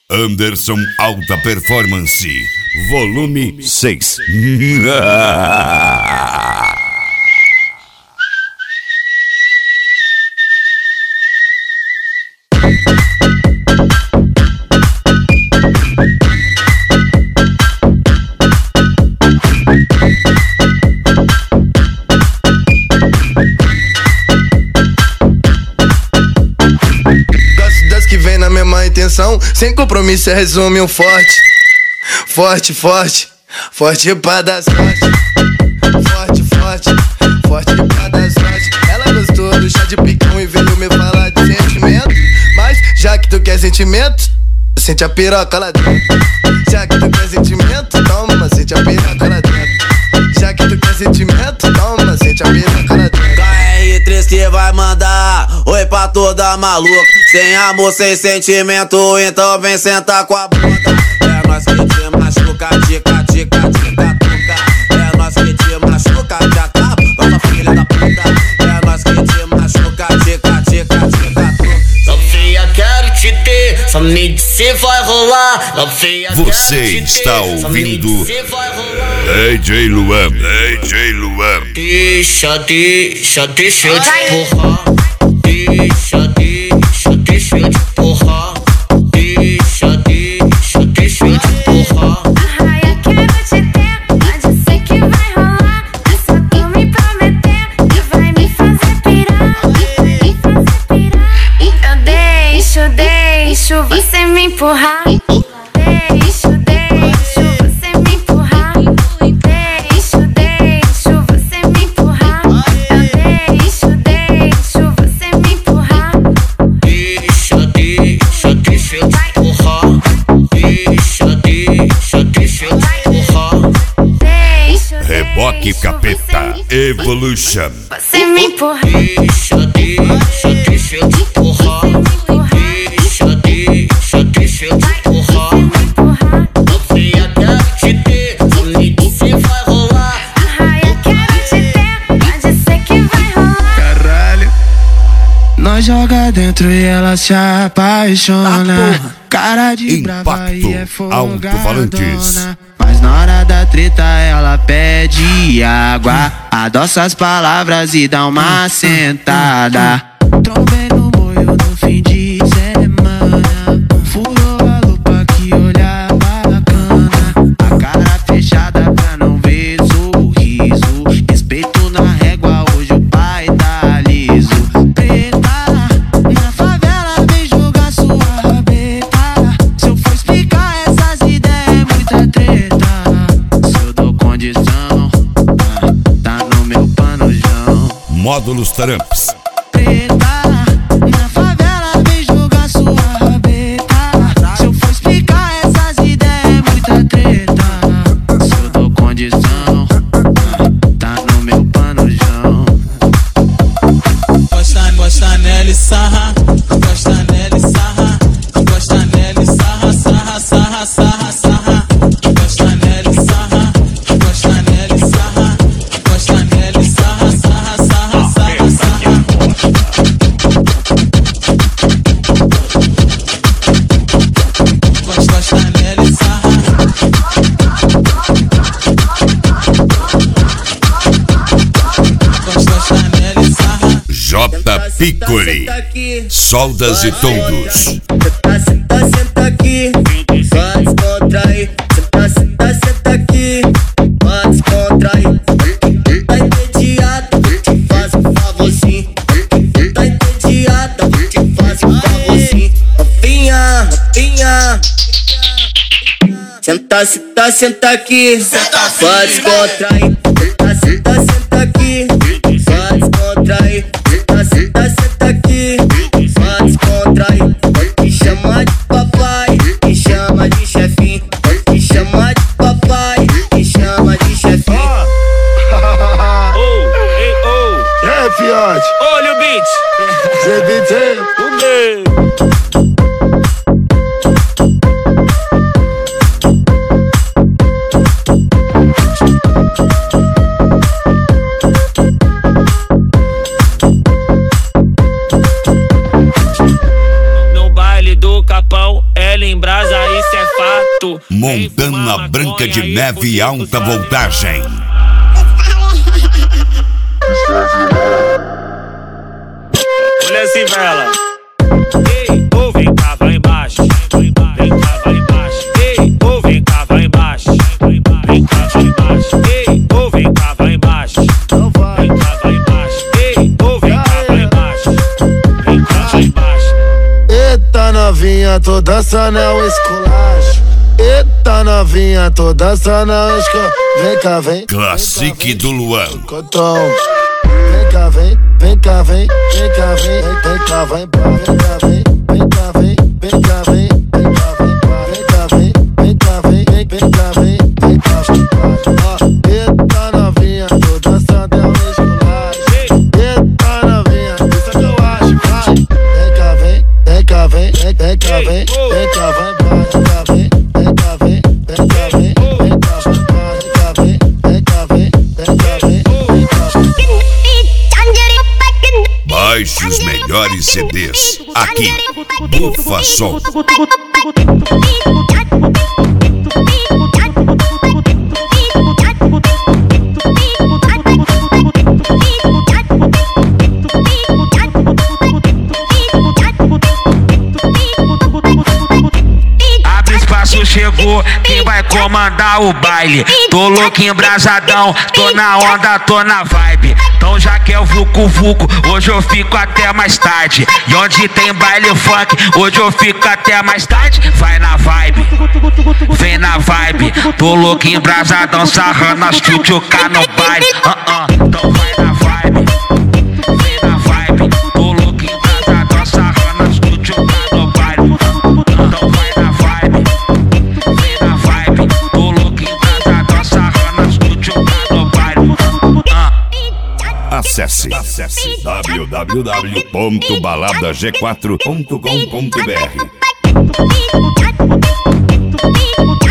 Anderson Alta Performance, volume 6. Que vem na mesma intenção, sem compromisso, resume um forte. Forte, forte, forte pra dar sorte. Forte, forte, forte pra dar sorte. Ela gostou do chá de picão e veio me falar de sentimento. Mas já que tu quer sentimento, sente a piroca lá dentro. Já que tu quer sentimento, toma, sente a piroca lá dentro. Já que tu quer sentimento, toma, sente a piroca lá dentro. KR3 que vai mandar oi pra toda maluca. Sem amor, sem sentimento, então vem sentar com a bunda. É nós que te machuca, tica, tica, tica, tuca. É nós que te machuca, te acaba, vamos filha da puta. É nós que te machuca, tica, tica, tica, tuca. Sofia, quero te ter, só me diz se vai rolar. Sofia, você está ouvindo DJ Luan, DJ Luan. Deixa eu te empurrar. Deixa eu te empurrar. Deixa eu te empurrar. Arraia, quero te ter, pode ser que vai rolar. É só tu me prometer que vai me fazer pirar. Eu deixo você me empurrar. Deixo você me empurrar. Deixo você me empurrar. Eu deixo você me empurrar. Deixa eu te empurrar. Deixa eu te empurrar. Reboque Capeta Evolution. Você me empurrar. Deixa eu te empurrar. Deixa eu te empurrar. Sofia, quero te ter, só me diz se vai rolar. Arraia, quero te ter, pode ser que vai rolar. Caralho. Nós joga dentro e ela se apaixona. Cara de brava e é Impacto Alto-Falantes. folgadona. Mas na hora da treta ela pede água. Adoça as palavras e dá uma sentada. Trombei no moio no fim de semana. Furou a lupa que olhar bacana. A cara fechada pra não ver sorriso. Respeito na régua, hoje o pai tá liso. Preta, na favela vem jogar sua rabeta. Se eu for explicar essas ideias é muita treta. Se eu dou condição, tá no meu panojão. Módulos Tramps. Preta, na favela vem jogar sua rabeta. Se eu for explicar essas ideias é muita treta. Se eu dou condição, tá no meu panojão. Gosta nela e sarra, gosta nela e sarra, gosta nela e sarra, sarra, sarra, sarra, sarra. Gosta nela e sarra, gosta nela e sarra, gosta nela e sarra, sarra, sarra, sarra, sarra. Gosta nela e sarra. Gosta nela e sarra. J. Piccoli, Soldas e Toldos. Senta aqui, pode descontrair. Senta aqui, pode descontrair. Tá entediada, te faz um favorzinho. Tá entediada, te faz um favorzinho. Novinha, senta aqui, pode descontrair. Senta aqui, pode descontrair. Senta aqui, pode descontrair. Me chama de papai, me chama de chefinho. Me chama de papai, me chama de chefinho. É, fiote. Olha o beat. CBT. no capão, ela em brasa, isso é fato. Montana Branca de Neve alta voltagem. Olha assim pra ela. Ei, ô, vem cá, vai embaixo. Vem cá, vai embaixo. Ei, ô, vem cá, vai embaixo. Vem cá, vai embaixo. Ei, ô, vem cá, vai embaixo. Vem cá, vai embaixo. Ei, ô, vem cá, vai embaixo. Vem cá, vai embaixo. Eita novinha, tô dançando o esculacho. Eita novinha, tô dançando o esculacho. Vem cá, vem. Classique do Luan. Cotão. Vem cá, vem. Vem cá, vem. Vem cá, vem. Vem cá, vai embora. Vem cá, vem. Vem cá, vem. Vem cá, vem. Vem cá, vem embora. Vem cá, vem. Vem cá, vem. Vem cá, vem. Vem cá, vai embora. Eita novinha, tô dançando o esculacho. Eita novinha, isso que eu acho, vai. Vem cá, vem. Vem cá, vem. Vem cá, vem. Vem cá, vai embora. Vem cá, vem. Vem cá, vem. Vem cá, vem. Vem cá, vai embora. Vem cá, vem. Vem cá, vem. Vem cá, vem. Vem cá, vai embora. Baixe os melhores CDs. Aqui, Bufa Som. Abre espaço, chegou quem vai comandar o baile. Tô louco embrasadão, tô na onda, tô na vibe. Então já que é o Vucu Vucu, hoje eu fico até mais tarde. E onde tem baile funk, hoje eu fico até mais tarde. Vai na vibe, vem na vibe. Tô louco embrasadão, sarrando as tchutchuca no baile. Então vai na vibe, vem na vibe. Tô louco embrasadão, sarrando as tchutchuca no baile. Então vai na vibe, vem na vibe. Tô louco embrasadão, sarrando as tchutchuca no baile. Acesse www.baladag4.com.br.